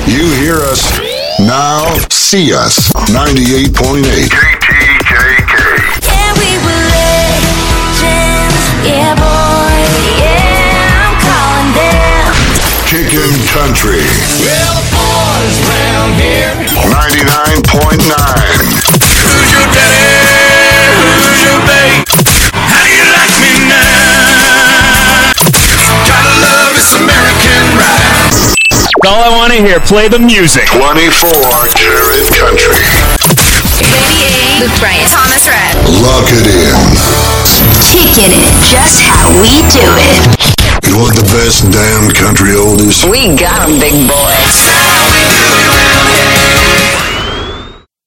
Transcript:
You hear us. Now see us. 98.8. KTKK. Yeah, we were legends. Yeah, boy. Yeah, I'm calling them. Kickin' Country. Well, the boys round here. 99.9. Who's your daddy? Who's your babe? How do you like me now? Gotta love this American ride. All I want to hear, play the music. 24-karat country. 88. Luke Bryant. Thomas Rhett. Lock it in. Kicking it just how we do it. You want the best damn country oldies? We got 'em, big boy.